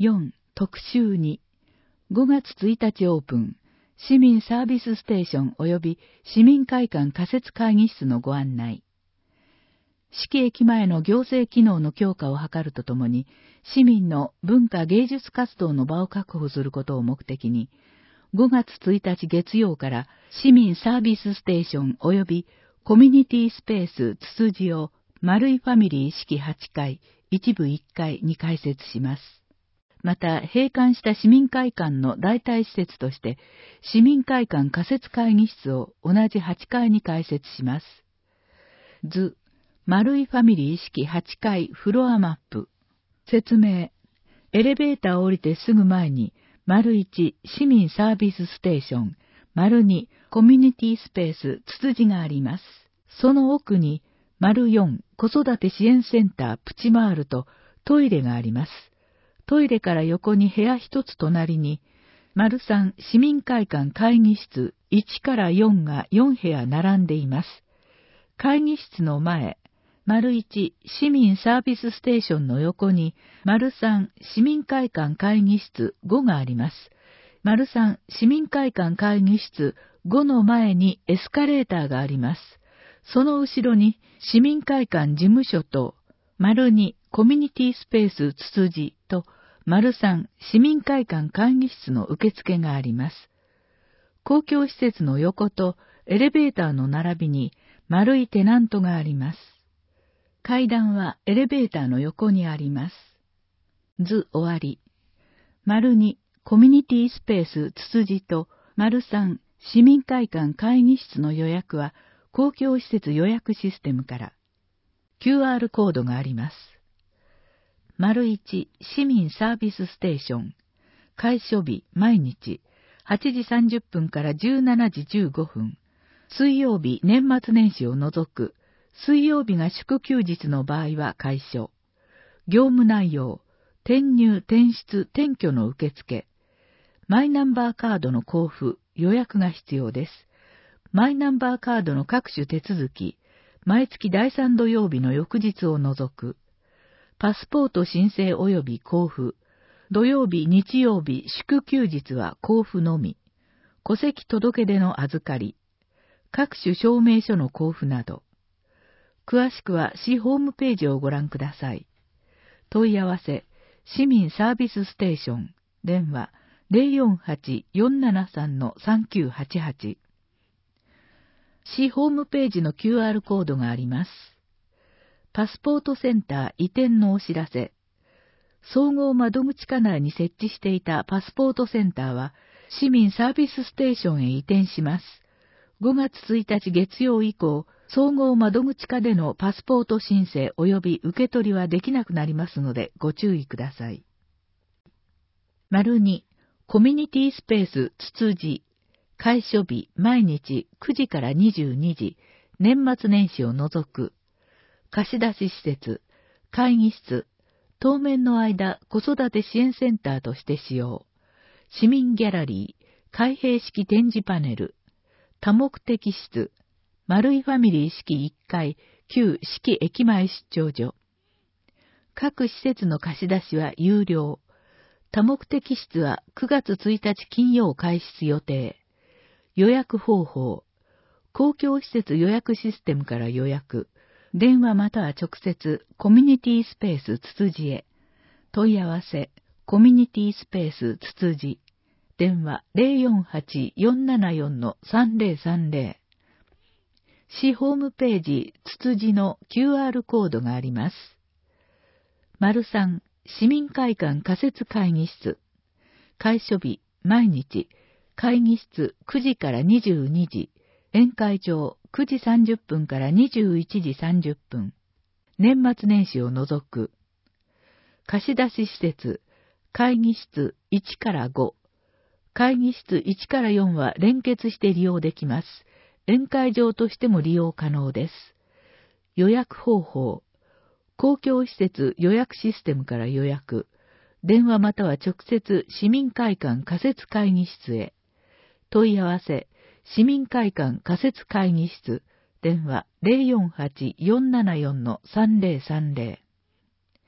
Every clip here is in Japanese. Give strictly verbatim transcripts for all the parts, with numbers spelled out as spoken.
よん、特集に、ごがつついたちオープン、市民サービスステーション及び市民会館仮設会議室のご案内。四季駅前の行政機能の強化を図るとともに、市民の文化芸術活動の場を確保することを目的に、ごがつついたち月曜から市民サービスステーション及びコミュニティスペースツツジを丸いファミリー式はちかい、一部いっかいに開設します。また、閉館した市民会館の代替施設として、市民会館仮設会議室を同じはちかいに開設します。図、丸いファミリー式はちかいフロアマップ。説明。エレベーターを降りてすぐ前に、丸いち市民サービスステーション、丸にコミュニティスペースツツジがあります。その奥に、丸よん子育て支援センタープチマールとトイレがあります。トイレから横に部屋一つ隣に、丸さん市民会館会議室いちからよんがよんへや並んでいます。会議室の前、丸いち市民サービスステーションの横に、丸さん市民会館会議室ごがあります。丸さん市民会館会議室ごの前にエスカレーターがあります。その後ろに市民会館事務所と、丸にコミュニティスペースツツジと、丸さん市民会館会議室の受付があります。公共施設の横とエレベーターの並びに丸いテナントがあります。階段はエレベーターの横にあります。図終わり。丸にコミュニティスペースツツジと丸さん市民会館会議室の予約は公共施設予約システムから。キューアール コードがあります。丸いち市民サービスステーション。開所日毎日はちじさんじゅっぷんからじゅうしちじじゅうごふん。水曜日年末年始を除く。水曜日が祝休日の場合は開所。業務内容、転入、転出、転居の受付。マイナンバーカードの交付、予約が必要です。マイナンバーカードの各種手続き、毎月だいさん土曜日の翌日を除く。パスポート申請及び交付。土曜日、日曜日、祝休日は交付のみ。戸籍届出の預かり。各種証明書の交付など。詳しくは市ホームページをご覧ください。問い合わせ、市民サービスステーション、電話 ゼロよんはち よんななさん さんきゅうはちはち。市ホームページの キューアール コードがあります。パスポートセンター移転のお知らせ。総合窓口課内に設置していたパスポートセンターは、市民サービスステーションへ移転します。ごがつついたち月曜以降、総合窓口課でのパスポート申請及び受け取りはできなくなりますのでご注意ください。丸にコミュニティスペースツツジ。開所日毎日くじからにじゅうにじ、年末年始を除く。貸し出し施設、会議室、当面の間子育て支援センターとして使用。市民ギャラリー、開閉式展示パネル、多目的室、丸いファミリー式いっかい、旧四季駅前出張所。各施設の貸し出しは有料。多目的室はくがつついたち金曜開室予定。予約方法。公共施設予約システムから予約。電話または直接コミュニティスペースツツジへ。問い合わせ。コミュニティスペースツツジ。電話 ゼロよんはち よんななよん さんぜろさんぜろ。市ホームページツツジの キューアール コードがあります。丸さん市民会館仮設会議室。開所日毎日会議室くじからにじゅうにじ。宴会場くじさんじゅっぷんからにじゅういちじさんじゅっぷん。年末年始を除く。貸し出し施設会議室いちからご。会議室いちからよんは連結して利用できます。宴会場としても利用可能です。予約方法。公共施設予約システムから予約。電話または直接市民会館仮設会議室へ。問い合わせ。市民会館仮設会議室。電話 ゼロよんはち よんななよん さんぜろさんぜろ。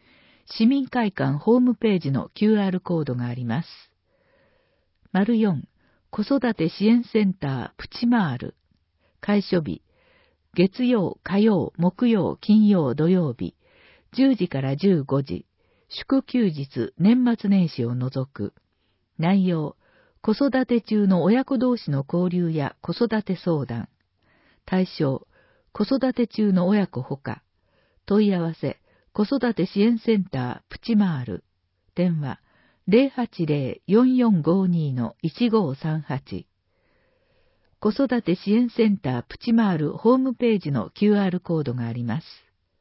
市民会館ホームページの キューアール コードがあります。丸よん、子育て支援センタープチマール。開所日、月曜、火曜、木曜、金曜、土曜日、じゅうじからじゅうごじ、祝休日、年末年始を除く。内容、子育て中の親子同士の交流や子育て相談。対象、子育て中の親子ほか。問い合わせ、子育て支援センタープチマール。電話、ゼロはちゼロ よんよんごに いちごさんはち。子育て支援センタープチマールホームページの キューアール コードがあります。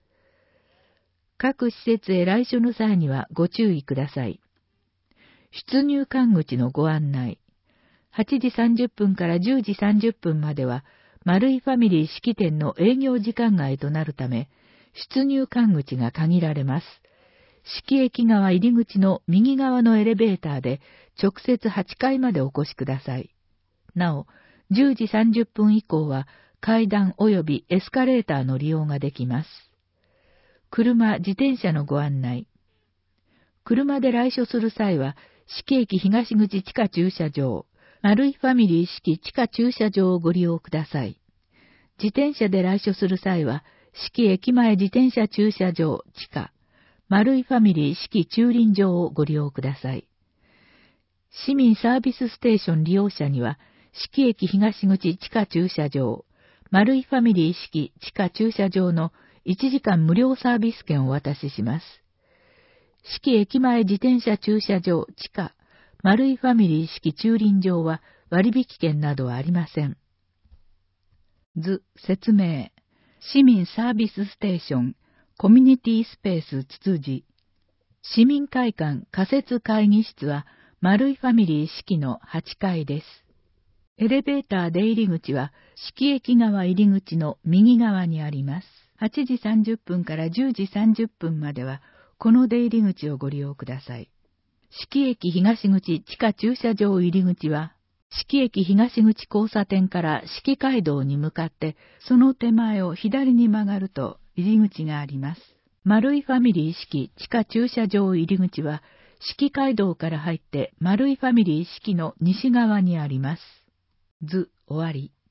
各施設へ来所の際にはご注意ください。出入館口のご案内。はちじさんじゅっぷんからじゅうじさんじゅっぷんまでは、丸井ファミリー式典の営業時間外となるため、出入館口が限られます。式駅側入り口の右側のエレベーターで直接はちかいまでお越しください。なお、じゅうじさんじゅっぷん以降は階段及びエスカレーターの利用ができます。車、自転車のご案内。車で来所する際は、式駅東口地下駐車場、丸井ファミリー式地下駐車場をご利用ください。自転車で来所する際は、式駅前自転車駐車場地下、丸井ファミリー式駐輪場をご利用ください。市民サービスステーション利用者には、式駅東口地下駐車場、丸井ファミリー式地下駐車場のいちじかん無料サービス券をお渡しします。式駅前自転車駐車場地下、丸井ファミリー式駐輪場は割引券などはありません。図、説明。市民サービスステーション、コミュニティスペースつつじ。市民会館仮設会議室は丸井ファミリー式のはちかいです。エレベーター出入り口は式駅側入り口の右側にあります。はちじさんじゅっぷんからじゅうじさんじゅっぷんまではこの出入り口をご利用ください。式駅東口地下駐車場入り口は、式駅東口交差点から式街道に向かって、その手前を左に曲がると入り口があります。丸井ファミリー式地下駐車場入り口は、式街道から入って丸井ファミリー式の西側にあります。図、終わり。